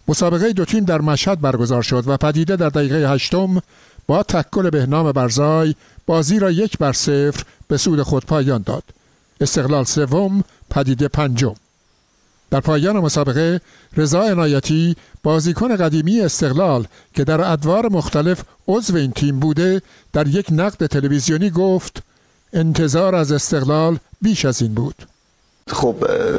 مسابقه دو تیم در مشهد برگزار شد و پدیده در دقیقه 8 با تکل بهنام برزای بازی را 1-0 به سود خود پایان داد. استقلال سوم، پدیده پنجم. در پایان مسابقه رضا عنایتی بازیکن قدیمی استقلال که در ادوار مختلف عضو این تیم بوده در یک نقد تلویزیونی گفت انتظار از استقلال بیش از این بود. خب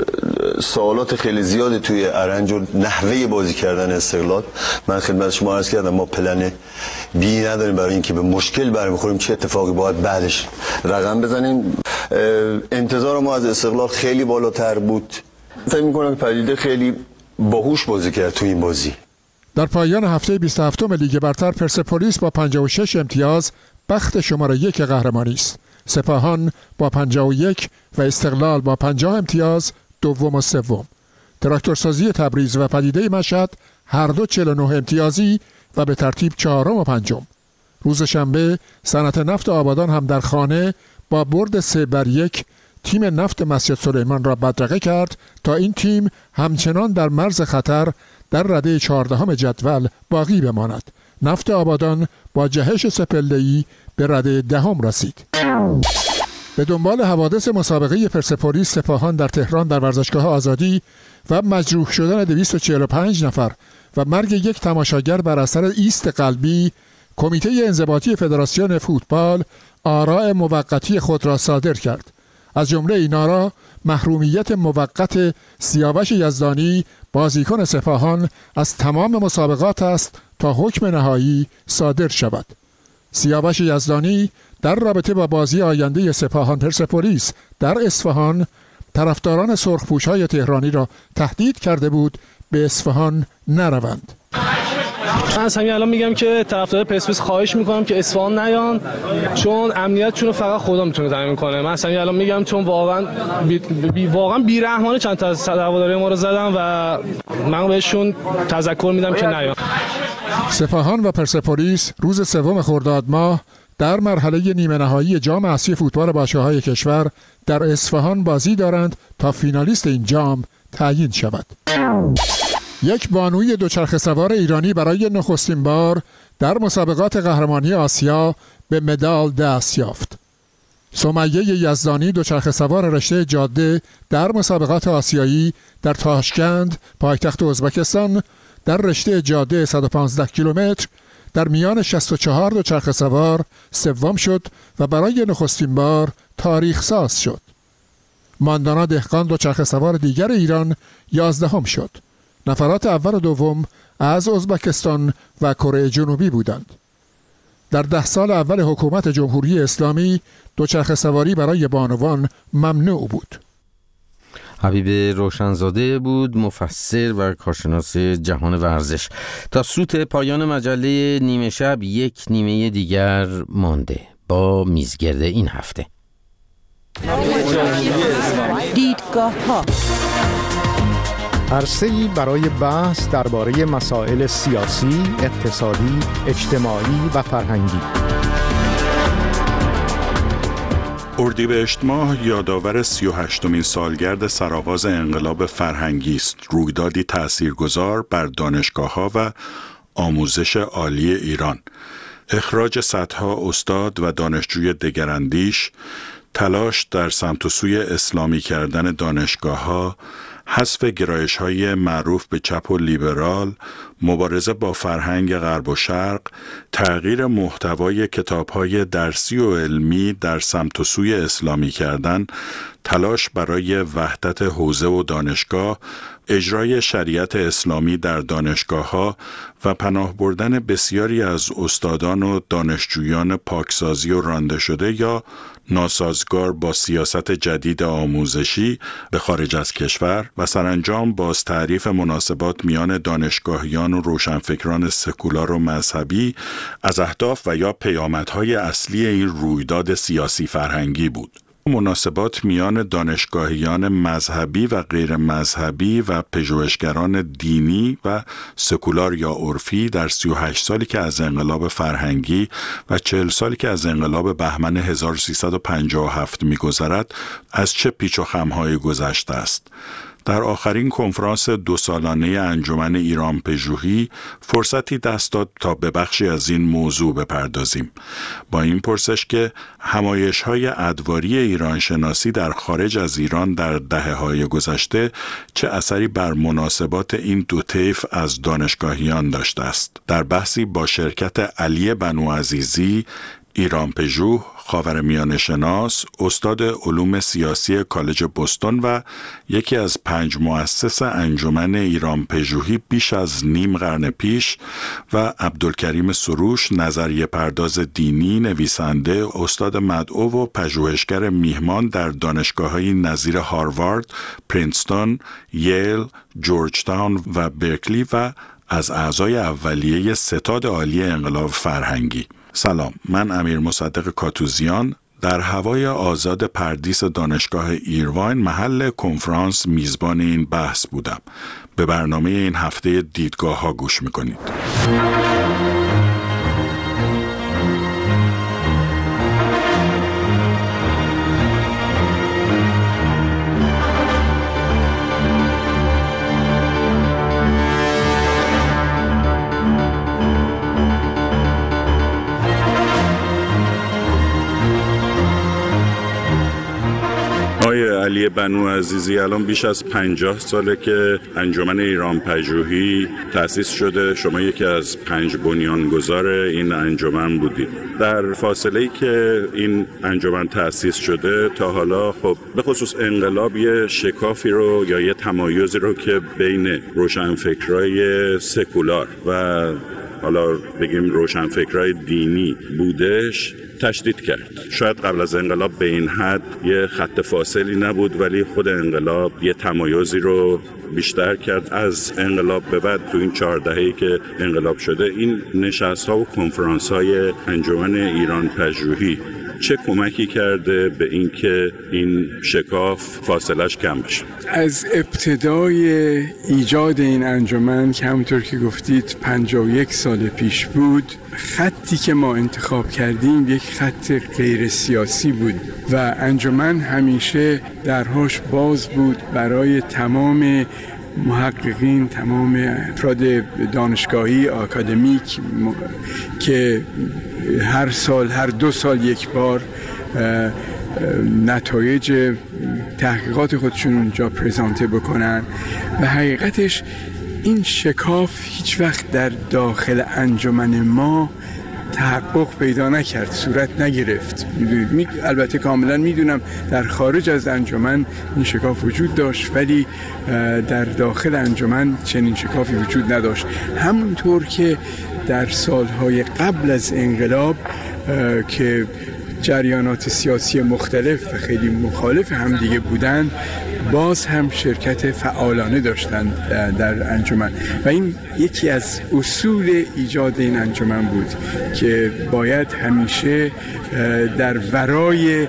سوالات خیلی زیادی توی ارنج و نحوه بازی کردن استقلال. من خدمت شما عرض کردم ما پلن بی نداریم برای اینکه به مشکل برمیخوریم چه اتفاقی باید بعدش رقم بزنیم. انتظار ما از استقلال خیلی بالاتر بود. فکر می‌کنم که پدیده خیلی باهوش بازی کرد تو این بازی. در پایان هفته 27 لیگ برتر پرسپولیس با 56 امتیاز بخت شماره 1 قهرمانی است. سپاهان با 51 و استقلال با 50 امتیاز دوم و سوم. تراکتورسازی تبریز و پدیده مشهد هر دو 49 امتیازی و به ترتیب چهارم و پنجم. روز شنبه صنعت نفت آبادان هم در خانه با برد 3-1 تیم نفت مسجد سلیمان را بدرقه کرد تا این تیم همچنان در مرز خطر در رده 14 جدول باقی بماند. نفت آبادان با جهش سپلده‌ای به رده 10 رسید. به دنبال حوادث مسابقه پرسپولیس سپاهان در تهران در ورزشگاه آزادی و مجروح شدن 245 نفر و مرگ یک تماشاگر بر اثر ایست قلبی، کمیته انضباطی فدراسیون فوتبال آراء موقتی خود را صادر کرد. از جمله این آرا محرومیت موقت سیاوش یزدانی بازیکن سپاهان از تمام مسابقات است تا حکم نهایی صادر شود. سیاوش یزدانی در رابطه با بازی آینده سپاهان پرسپولیس در اصفهان طرفداران سرخپوش‌های تهرانی را تهدید کرده بود به اصفهان نروند. من از همین الان میگم که طرفدار پرسپولیس خواهش میکنم که اصفهان نیان، چون امنیتشون رو فقط خدا میتونه تامین کنه. من از همین الان میگم چون واقعا بی‌رحمانه چند تا از هواداری ما رو زدن و من بهشون تذکر میدم که نیان. سپاهان و پرسپولیس روز 3 خرداد ماه در مرحله نیمه نهایی جام اسیای فوتبال باشگاه‌های کشور در اصفهان بازی دارند تا فینالیست این جام تعیین شود. یک بانوی دوچرخه سوار ایرانی برای نخستین بار در مسابقات قهرمانی آسیا به مدال دست یافت. سمیه یزدانی دوچرخه سوار رشته جاده در مسابقات آسیایی در تاشکند پایتخت ازبکستان در رشته جاده 115 کیلومتر در میان 64 دوچرخه سوار سوم شد و برای نخستین بار تاریخ ساز شد. ماندانا دهقان دوچرخه سوار دیگر ایران 11م شد. نفرات اول و دوم از ازبکستان و کره جنوبی بودند. در 10 سال اول حکومت جمهوری اسلامی دوچرخه سواری برای بانوان ممنوع بود. حبیب روشنزاده بود، مفسر و کارشناس جهان ورزش. تا سوت پایان مجله نیمه شب یک نیمه دیگر مانده با میزگرد این هفته. دیدگاه ها، عرصه‌ای برای بحث درباره مسائل سیاسی، اقتصادی، اجتماعی و فرهنگی. اردیبهشت ماه یادآور 38مین سالگرد سرآغاز انقلاب فرهنگی است، رویدادی تاثیرگذار بر دانشگاه‌ها و آموزش عالی ایران. اخراج صدها استاد و دانشجوی دگراندیش، تلاش در سمت و سوی اسلامی کردن دانشگاه‌ها، حذف گرایش‌های معروف به چپ و لیبرال، مبارزه با فرهنگ غرب و شرق، تغییر محتوای کتاب‌های درسی و علمی در سمت و سوی اسلامی کردن، تلاش برای وحدت حوزه و دانشگاه، اجرای شریعت اسلامی در دانشگاه‌ها و پناه بردن بسیاری از استادان و دانشجویان پاکسازی و رانده شده یا ناسازگار با سیاست جدید آموزشی به خارج از کشور و سرانجام باز تعریف مناسبات میان دانشگاهیان و روشنفکران سکولار و مذهبی از اهداف و یا پیامدهای اصلی این رویداد سیاسی فرهنگی بود. مناسبات میان دانشگاهیان مذهبی و غیر مذهبی و پژوهشگران دینی و سکولار یا عرفی در 38 سالی که از انقلاب فرهنگی و 40 سالی که از انقلاب بهمن 1357 می‌گذرد از چه پیچ و خم‌هایی گذشته است. در آخرین کنفرانس 2 سالانه انجمن ایران پژوهی فرصتی دست داد تا به بخشی از این موضوع بپردازیم. با این پرسش که همایش‌های ادواری ایران شناسی در خارج از ایران در دهه‌های گذشته چه اثری بر مناسبات این دو طیف از دانشگاهیان داشته است. در بحثی با شرکت علی بنوعزیزی، ایران پژوه، خاورمیانه شناس، استاد علوم سیاسی کالج بوستون و یکی از 5 مؤسس انجمن ایران پژوهی بیش از نیم قرن پیش و عبدالکریم سروش، نظریه پرداز دینی، نویسنده، استاد مدعو و پژوهشگر میهمان در دانشگاه‌های نظیر هاروارد، پرینستون، ییل، جورج تاون و برکلی و از اعضای اولیه ستاد عالی انقلاب فرهنگی. سلام، من امیر مصدق کاتوزیان در هوای آزاد پردیس دانشگاه ایرواین محل کنفرانس میزبان این بحث بودم. به برنامه این هفته دیدگاه ها گوش میکنید. علی بنوعزیزی، الان بیش از 50 ساله که انجمن ایران پژوهی تأسیس شده. شما یکی از 5 بنیانگذار این انجمن بودید. در فاصله‌ای که این انجمن تأسیس شده تا حالا خب به خصوص انقلاب یه شکافی رو یا یه تمایزی رو که بین روشنفکرای سکولار و حالا بگیم روشنفکرای دینی بودش تشدید کرد. شاید قبل از انقلاب به این حد یه خط فاصلی نبود، ولی خود انقلاب یه تمایزی رو بیشتر کرد. از انقلاب به بعد تو این 4 دهه‌ای که انقلاب شده، این نشست‌ها و کنفرانس‌های انجمن ایران پژوهی چه کمکی کرده به اینکه این شکاف فاصلش کم بشه؟ از ابتدای ایجاد این انجمن که همونطور که گفتید 51 سال پیش بود، خطی که ما انتخاب کردیم یک خط غیر سیاسی بود و انجمن همیشه درهاش باز بود برای تمام محققین، تمام افراد دانشگاهی، آکادمیک که هر 2 سال یک بار نتایج تحقیقات خودشون اونجا پرزنته بکنن. و حقیقتش این شکاف هیچ وقت در داخل انجمن ما تحقق پیدا نکرد، صورت نگرفت. البته کاملا میدونم در خارج از انجمن این شکاف وجود داشت، ولی در داخل انجمن چنین شکافی وجود نداشت. همونطور که در سالهای قبل از انقلاب که جریانات سیاسی مختلف و خیلی مخالف هم دیگه بودند، باز هم شرکت فعالانه داشتند در انجمن و این یکی از اصول ایجاد این انجمن بود که باید همیشه در ورای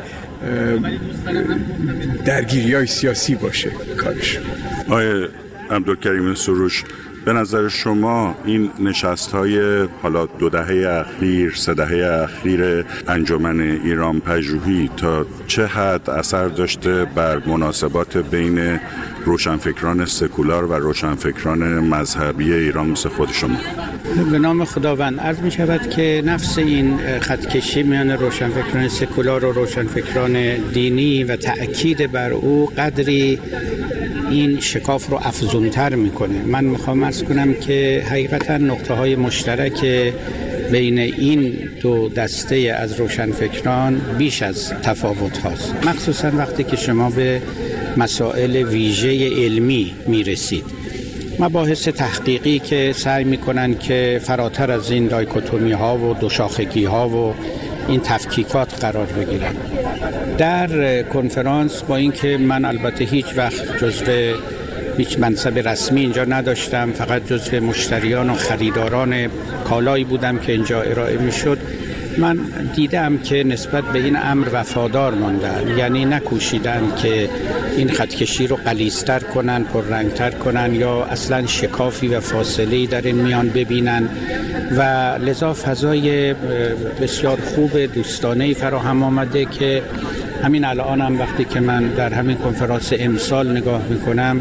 درگیری‌های سیاسی باشه کارش. آقای عبدالکریم سروش، به نظر شما این نشست‌های حالا 2 دهه اخیر، 3 دهه اخیر انجمن ایران پژوهی تا چه حد اثر داشته بر مناسبات بین روشنفکران سکولار و روشنفکران مذهبی ایران مثل خود شما؟ به نام خداوند عرض می شود که نفس این خطکشی میان روشنفکران سکولار و روشنفکران دینی و تأکید بر او قدری این شکاف رو افزونتر میکنه. من میخوام عرض کنم که حقیقتا نقطه های مشترک بین این 2 دسته از روشنفکران بیش از تفاوت هاست، مخصوصا وقتی که شما به مسائل ویژه علمی میرسید. مباحث تحقیقی که سعی میکنن که فراتر از این دایکوتومی ها و دوشاخگی ها و این تفکیکات قرار بگیرن. در کنفرانس با اینکه من البته هیچ وقت جزو هیچ منصب رسمی اینجا نداشتم، فقط جزو مشتریان و خریداران کالایی بودم که اینجا ارائه میشد، من دیدم که نسبت به این امر وفادار ماندن، یعنی نکوشیدن که این خطکشی رو غلیظ‌تر کنن، پررنگتر کنن یا اصلا شکافی و فاصله‌ای در این میان ببینن و لذا فضای بسیار خوب دوستانه‌ای فراهم آمده که همین الان هم وقتی که من در همین کنفرانس امسال نگاه میکنم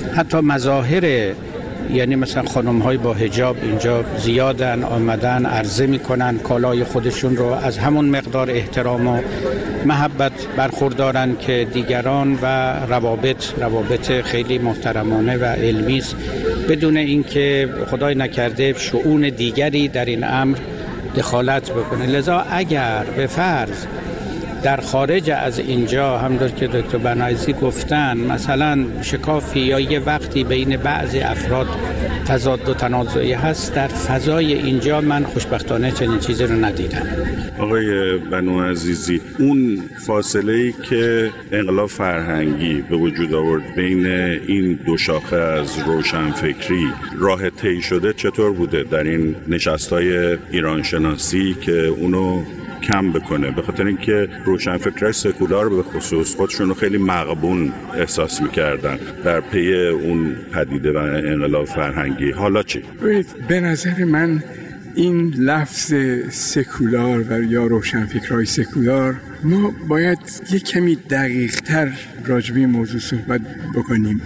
حتی مظاهر، یعنی مثلا خانم‌های با حجاب اینجا زیادن، آمدن عرضه میکنن کالای خودشون رو، از همون مقدار احترام و محبت برخوردارن که دیگران و روابط خیلی محترمانه و علمی است، بدون اینکه خدای نکرده شؤون دیگری در این امر دخالت بکنه. لذا اگر به فرض در خارج از اینجا همونطور که دکتر بناعیزی گفتن مثلا شکافی یا یه وقتی بین بعضی افراد تضاد و تنازعی هست، در فضای اینجا من خوشبختانه چنین چیزی رو ندیدم. آقای بنو عزیزی، اون فاصله‌ای که انقلاب فرهنگی به وجود آورد بین این دو شاخه از روشنفکری راه طی شده چطور بوده در این نشست‌های ایرانشناسی که اونو کم بکنه؟ به خاطر اینکه روشنفکرای سکولار به خصوص خودشون رو خیلی مغبون احساس می‌کردن در پی اون پدیده و انقلاب فرهنگی. حالا چی؟ به نظر من این لفظ سکولار و یا روشنفکرای سکولار، ما باید یک کمی دقیق‌تر راجع به این موضوع صحبت بکنیم.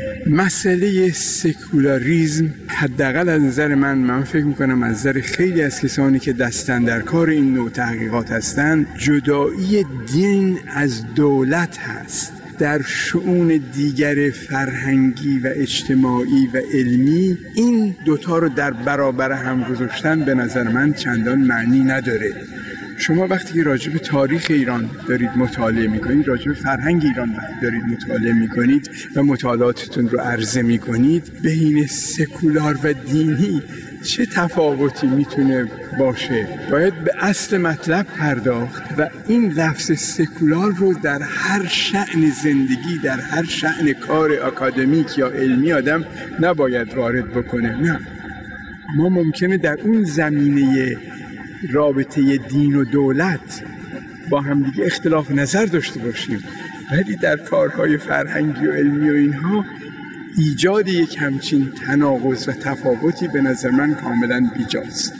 مسئله سکولاریسم حداقل از نظر من فکر میکنم از نظر خیلی از کسانی که دستن در کار این نوع تحقیقات هستند، جدایی دین از دولت هست. در شؤون دیگر فرهنگی و اجتماعی و علمی این دوتا رو در برابر هم گذاشتن به نظر من چندان معنی نداره. شما وقتی که راجع به تاریخ ایران دارید مطالعه میکنید، راجع به فرهنگ ایران دارید مطالعه میکنید و مطالعاتتون رو عرضه میکنید، بین سکولار و دینی چه تفاوتی میتونه باشه؟ باید به اصل مطلب پرداخت و این لفظ سکولار رو در هر شأن زندگی، در هر شأن کار اکادمیک یا علمی آدم نباید وارد بکنه. نه، ما ممکنه در اون زمینه رابطه دین و دولت با هم دیگه اختلاف نظر داشته باشیم، ولی در کارهای فرهنگی و علمی و اینها ایجاد یک همچین تناقض و تفاوتی به نظر من کاملا بیجاست.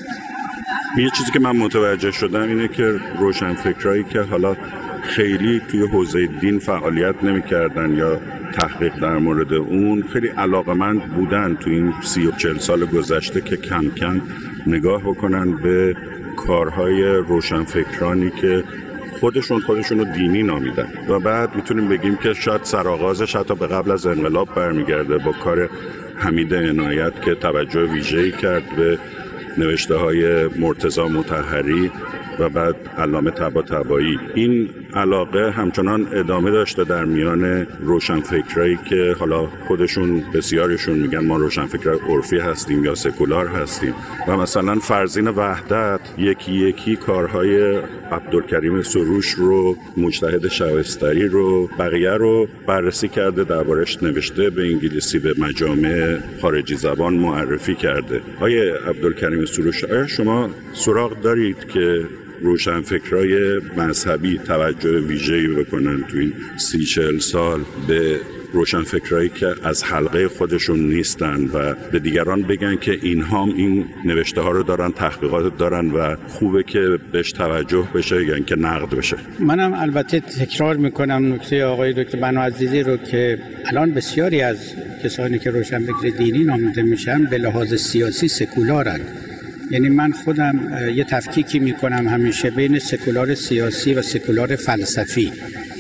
یه چیزی که من متوجه شدم اینه که روشنفکرایی که حالا خیلی توی حوزه دین فعالیت نمی‌کردن یا تحقیق در مورد اون، خیلی علاقه‌مند بودن تو این 30 و 40 سال گذشته که کم کم نگاه بکنن به کارهای روشنفکرانی که خودشون رو دینی نامیدن و بعد میتونیم بگیم که شاید سرآغازش حتی به قبل از انقلاب برمیگرده با کار حمید عنایت که توجه ویژه‌ای کرد به نوشته‌های مرتضی مطهری و بعد علامه طباطبایی. این علاقه همچنان ادامه داشته در میان روشنفکرایی که حالا خودشون بسیارشون میگن ما روشنفکرای عرفی هستیم یا سکولار هستیم و مثلا فرزین وحدت یکی یکی کارهای عبدالکریم سروش رو، مجتهد شبستری رو، بقیه رو بررسی کرده، دربارش نوشته، به انگلیسی به مجامع خارجی زبان معرفی کرده. آیه عبدالکریم سروش، آیا شما سراغ دارید که روشنفکرای مذهبی توجه ویژه‌ای بکنن تو این 30-40 سال به روشنفکرایی که از حلقه خودشون نیستن و به دیگران بگن که اینها این نوشته ها رو دارن، تحقیقات دارن و خوبه که بهش توجه بشه یا اینکه نقد بشه؟ منم البته تکرار میکنم نکته آقای دکتر بنو عزیزی رو که الان بسیاری از کسانی که روشنفکر دینی نامیده میشن به لحاظ سیاسی سکولارن. یعنی من خودم یه تفکیکی میکنم همیشه بین سکولار سیاسی و سکولار فلسفی.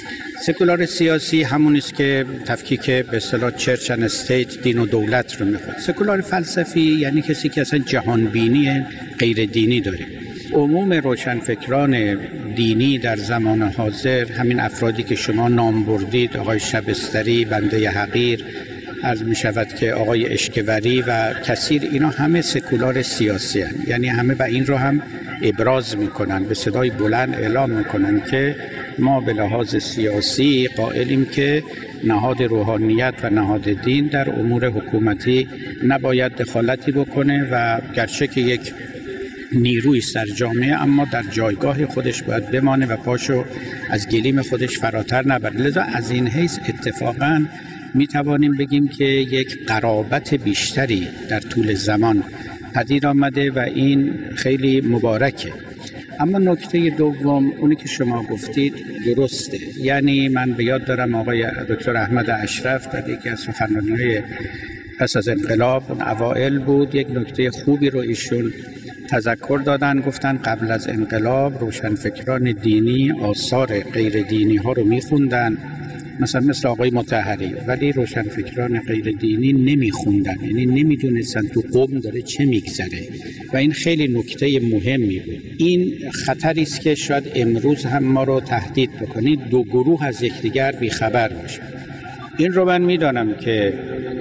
سکولار سیاسی همون است که تفکیک به اصطلاح چرچ اند استیت، دین و دولت رو میخواد. سکولار فلسفی یعنی کسی که اصلا جهانبینی غیر دینی داره. عموم روشنفکران دینی در زمان حاضر، همین افرادی که شما نام بردید، آقای شبستری، بنده حقیر، عرض می شود که آقای اشکوری و کثیر، اینا همه سکولار سیاسی هستند. یعنی همه و این رو هم ابراز می کنن، به صدای بلند اعلام می کنن که ما به لحاظ سیاسی قائلیم که نهاد روحانیت و نهاد دین در امور حکومتی نباید دخالتی بکنه و گرچه که یک نیروی است در جامعه، اما در جایگاه خودش باید بمانه و پاشو از گلیم خودش فراتر نبره. لذا از این حیث اتفاقاً می توانیم بگیم که یک قرابت بیشتری در طول زمان پدید آمده و این خیلی مبارکه. اما نکته دوم اونی که شما گفتید درسته. یعنی من به یاد دارم آقای دکتر احمد اشرف در یکی از سخنرانی‌های پس از انقلاب اوائل بود، یک نکته خوبی رو ایشون تذکر دادن. گفتن قبل از انقلاب روشنفکران دینی آثار غیر دینی ها رو میخوندن، مثل آقای مطهری، ولی روشنفکران غیر دینی نمیخوندن، یعنی نمیدونستن تو قوم داره چه میگذره و این خیلی نکته مهمی بود. این خطری است که شاید امروز هم ما رو تهدید بکنه، دو گروه از یکدیگر بیخبر باشن. این رو من میدانم که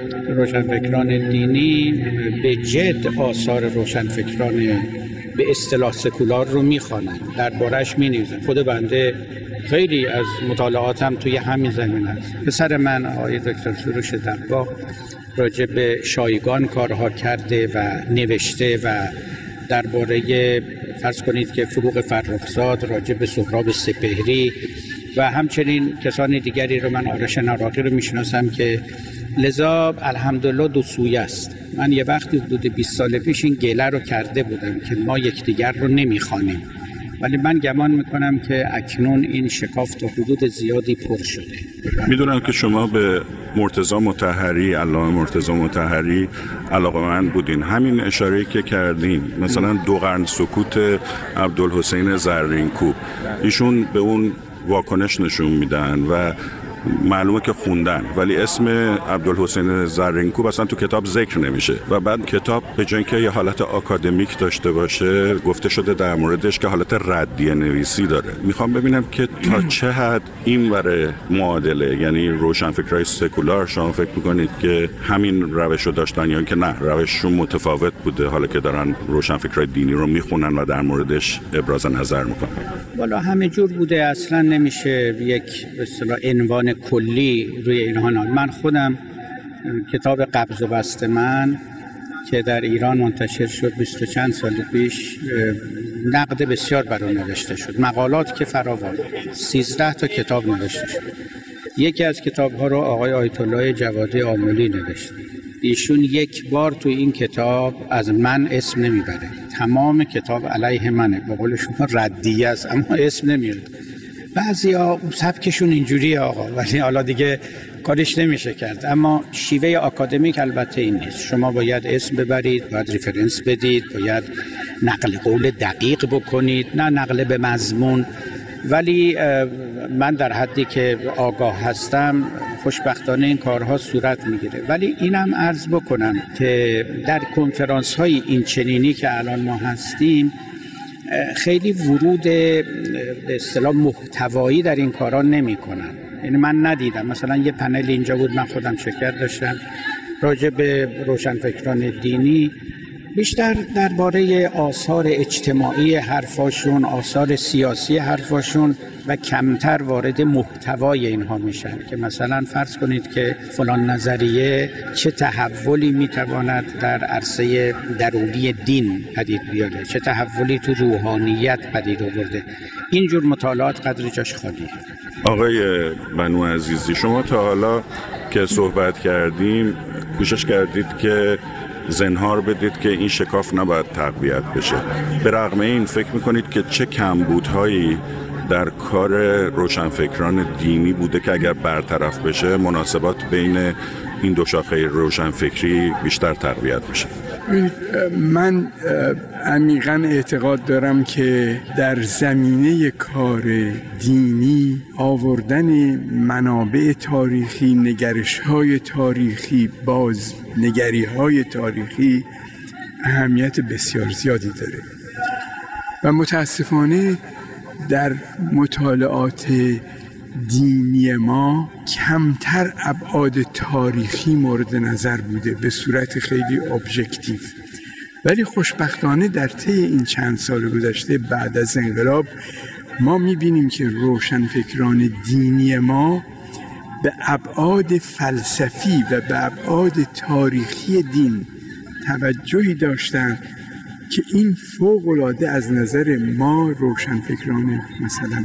روشنفکران دینی به جد آثار روشنفکران به اصطلاح سکولار رو میخوانند، درباره‌اش مینویسند. خود بنده خیلی از مطالعاتم توی همین زمینه است. پسر من آقای دکتر سروش دباغ راجع به شایگان کارها کرده و نوشته و درباره فرض کنید که فروغ فرخزاد راجع به سهراب سپهری و همچنین کسان دیگری رو من آرش نراقی رو میشناسم که لذا الحمدلله دو سویه است. من یه وقتی حدود 20 سال پیش این گله رو کرده بودم که ما یکدیگر رو نمیخوانیم، ولی من گمان میکنم که اکنون این شکاف تا حدود زیادی پر شده. میدونم که شما به مرتضی مطهری، علامه مرتضی مطهری علاقه‌مند بودین. همین اشاره‌ای که کردین، مثلا 2 قرن سکوت عبدالحسین زرینکوب، ایشون به اون واکنش نشون میدن و معلومه که خوندن، ولی اسم عبدالحسین زرینکوب اصلا تو کتاب ذکر نمیشه و بعد کتاب به جای اینکه یه حالت آکادمیک داشته باشه گفته شده در موردش که حالت ردیه نویسی داره. میخوام ببینم که تا چه حد این وره معادله، یعنی روشنفکرای سکولار شما فکر میکنید که همین روش رو داشتن یا که نه روششون متفاوت بوده حالا که دارن روشنفکرای دینی رو میخونن و در موردش ابراز نظر میکنن؟ والا همه جور بوده، اصلا نمیشه یک به اصطلاح عنوان کلی روی اینها. من خودم کتاب قبض و بسط من که در ایران منتشر شد 20 چند سال پیش، نقد بسیار بر اون نوشته شد، مقالات که فراوان، 13 تا کتاب نوشته شد. یکی از کتاب‌ها رو آقای آیت الله جوادی آملی نوشت. ایشون یک بار تو این کتاب از من اسم نمیبره، تمام کتاب علیه منه، به قول شما ردیه است، اما اسم نمیاد. بعضیا سبکشون اینجوریه آقا، ولی حالا دیگه کارش نمیشه کرد. اما شیوه آکادمیک البته این نیست، شما باید اسم ببرید، باید ریفرنس بدید، باید نقل قول دقیق بکنید، نه نقل به مضمون. ولی من در حدی که آگاه هستم خوشبختانه این کارها صورت میگیره. ولی اینم عرض بکنم که در کنفرانس های این چنینی که الان ما هستیم خیلی ورود به اصطلاح محتوایی در این کارا نمی کنن. یعنی من ندیدم مثلا یه پنل اینجا بود، من خودم شرکت داشتم راجع به روشنفکران دینی، بیشتر درباره آثار اجتماعی حرفاشون، آثار سیاسی حرفاشون و کمتر وارد محتوای اینها میشن که مثلا فرض کنید که فلان نظریه چه تحولی میتواند در عرصه درونی دین پدید بیاره، چه تحولی تو روحانیت پدید آورده. اینجور مطالعات قدر جاش خالیه. آقای بنو عزیزی، شما تا حالا که صحبت کردیم کوشش کردید که زنهار بدید که این شکاف نباید تقویت بشه. به رغم این فکر میکنید که چه کمبودهایی در کار روشنفکران دینی بوده که اگر برطرف بشه مناسبات بین این دو شاخه روشنفکری بیشتر تقویت بشه؟ من عمیقاً اعتقاد دارم که در زمینه کار دینی آوردن منابع تاریخی، نگرش‌های تاریخی، بازنگری‌های تاریخی اهمیت بسیار زیادی داره و متاسفانه در مطالعات دینی ما کمتر ابعاد تاریخی مورد نظر بوده به صورت خیلی ابژکتیو. ولی خوشبختانه در طی این چند سال گذشته بعد از انقلاب ما می‌بینیم که روشنفکران دینی ما به ابعاد فلسفی و به ابعاد تاریخی دین توجهی داشتند که این فوق‌العاده از نظر ما روشنفکران مثلا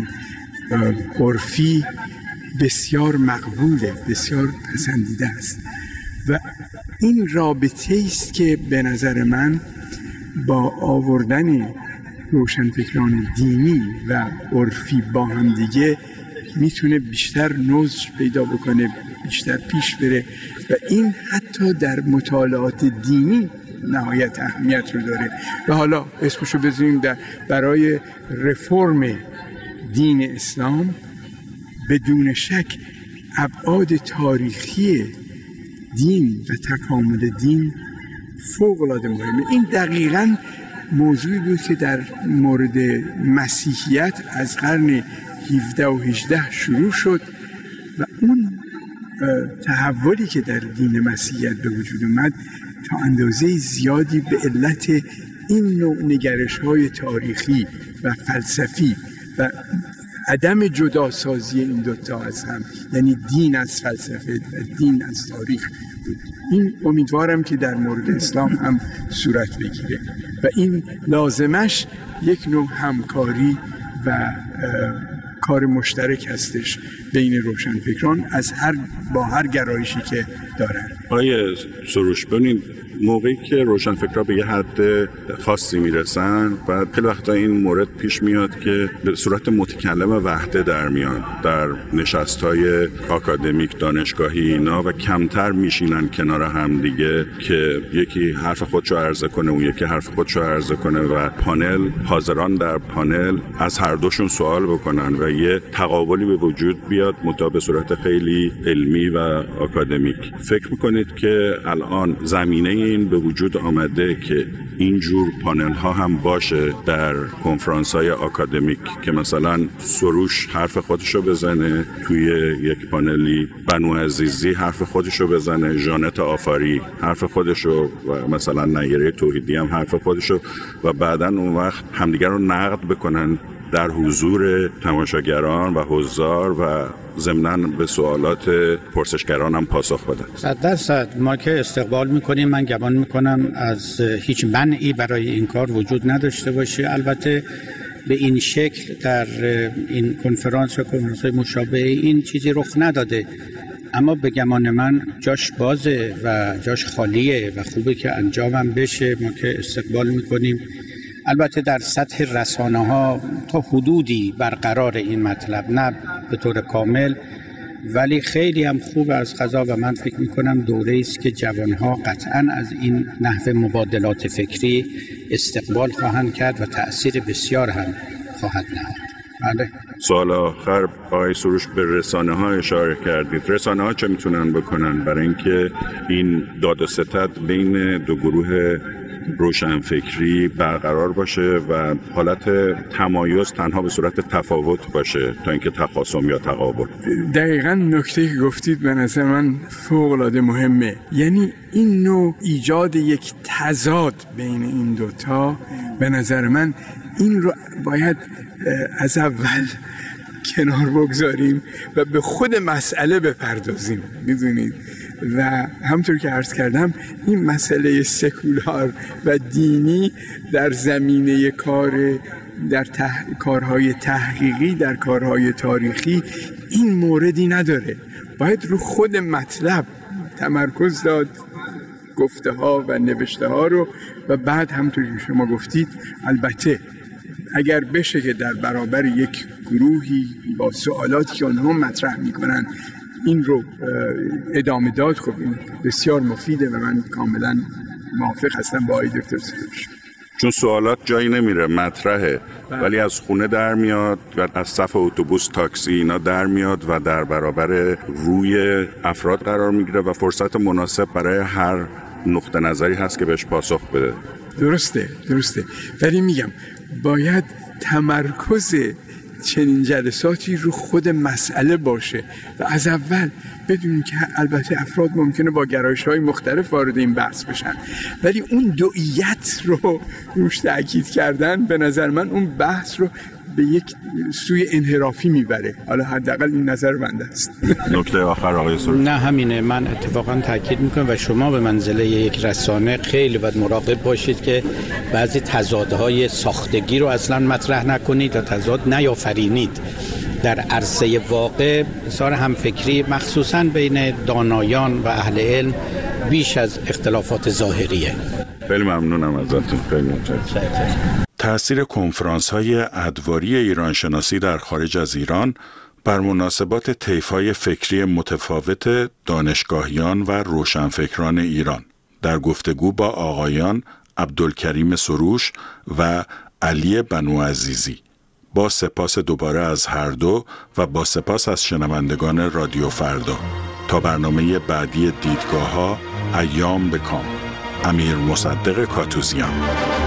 عرفی بسیار مقبوله، بسیار پسندیده است و این رابطه است که به نظر من با آوردن روشنفکران دینی و عرفی با هم دیگه میتونه بیشتر نضج پیدا بکنه، بیشتر پیش بره و این حتی در مطالعات دینی نهایت اهمیت رو داره. و حالا اسمشو بذاریم برای رفرم دین اسلام بدون شک ابعاد تاریخی دین و تکامل دین فوق‌العاده مهمه. این دقیقاً موضوعی بود که در مورد مسیحیت از قرن 17 و 18 شروع شد و اون تحولی که در دین مسیحیت به وجود اومد تا اندازه زیادی به علت این نوع نگرش‌های تاریخی و فلسفی و عدم جداسازی این دوتا از هم، یعنی دین از فلسفه و دین از تاریخ بود. این امیدوارم که در مورد اسلام هم صورت بگیره و این لازمش یک نوع همکاری و کار مشترک هستش بین روشنفکران با هر گرایشی که دارن. آیه سروش، ببینید موقعی که روشنفکرها به یه حد خاصی میرسن و خیلی وقتا این مورد پیش میاد که به صورت متکلم وحده در میان در نشست‌های آکادمیک دانشگاهی اینا و کمتر میشینن کنار هم دیگه که یکی حرف خودشو عرضه کنه اون یکی حرف خودشو عرضه کنه و پانل حاضران در پانل از هر دوشون سوال بکنن و یه تقابلی به وجود بیاد به صورت خیلی علمی و آکادمیک. فکر میکنید که الان زمینه این به وجود آمده که اینجور پانل ها هم باشه در کنفرانس های آکادمیک که مثلا سروش حرف خودشو بزنه توی یک پانلی، بنو عزیزی حرف خودشو بزنه، ژانت آفاری حرف خودشو و مثلا نیره توحیدی هم حرف خودشو و بعداً اون وقت همدیگر رو نقد بکنن در حضور تماشاگران و حضار و ضمناً به سوالات پرسشگران هم پاسخ بدن. 100% ما که استقبال میکنیم، من گمان میکنم از هیچ منعی برای این کار وجود نداشته باشه. البته به این شکل در این کنفرانس و کنفرانس‌های مشابه این چیزی رخ نداده، اما به گمان من جاش بازه و جاش خالیه و خوبه که انجامم بشه. ما که استقبال میکنیم. البته در سطح رسانه‌ها تا حدودی برقرار این مطلب، نه به طور کامل، ولی خیلی هم خوب از قضا و من فکر می‌کنم دوره‌ای است که جوان‌ها قطعاً از این نحو مبادلات فکری استقبال خواهند کرد و تأثیر بسیار هم خواهد نهاد. بله. سوال آخر آقای سروش، به رسانه‌ها اشاره کردید. رسانه‌ها چه میتونن بکنن برای اینکه این داد و ستد بین دو گروه روشنفکری برقرار باشه و حالت تمایز تنها به صورت تفاوت باشه تا اینکه تخاصم یا تقابل؟ دقیقاً نکته که گفتید به نظر من فوق‌العاده مهمه. یعنی این نوع ایجاد یک تضاد بین این دوتا، به نظر من این رو باید از اول کنار بگذاریم و به خود مسئله بپردازیم. میدونید و همطور که عرض کردم این مسئله سکولار و دینی در زمینه کارهای تحقیقی، در کارهای تاریخی این موردی نداره. باید رو خود مطلب تمرکز داد، گفته ها و نوشته ها رو، و بعد همطور که شما گفتید البته اگر بشه که در برابر یک گروهی با سوالاتی که آنها مطرح میکنن این رو ادامه داد، خب این بسیار مفیده و من کاملا موافق هستم با آقای دکتر سروش. چون سوالات جایی نمیره، مطرحه ولی از خونه در میاد و از صف اتوبوس، تاکسی اینا در میاد و در برابر روی افراد قرار میگیره و فرصت مناسب برای هر نقطه نظری هست که بهش پاسخ بده. درسته ولی میگم باید تمرکز چنین جلساتی رو خود مسئله باشه و از اول بدونیم که البته افراد ممکنه با گرایش‌های مختلف وارد این بحث بشن، ولی اون دوئیت رو روش تأکید کردن به نظر من اون بحث رو به یک سوی انحرافی میبره. حالا حداقل این نظر بنده است. نکته آخر آقای سروش. نه همینه، من اتفاقا تاکید میکنم و شما به منزله یک رسانه خیلی باید مراقب باشید که بعضی تضادهای ساختگی رو اصلا مطرح نکنید و تضاد نیافرینید. در عرصه واقع بسیار همفکری مخصوصا بین دانایان و اهل علم بیش از اختلافات ظاهریه. خیلی ممنونم ازتون. خیلی متشکرم. تأثیر کنفرانس‌های ادواری ایرانشناسی در خارج از ایران بر مناسبات طیف‌های فکری متفاوت دانشگاهیان و روشنفکران ایران در گفتگو با آقایان عبدالکریم سروش و علی بنو عزیزی. با سپاس دوباره از هر دو و با سپاس از شنوندگان رادیو فردا. تا برنامه بعدی دیدگاه‌ها، ایام بکام. امیر مصدق کاتوزیان.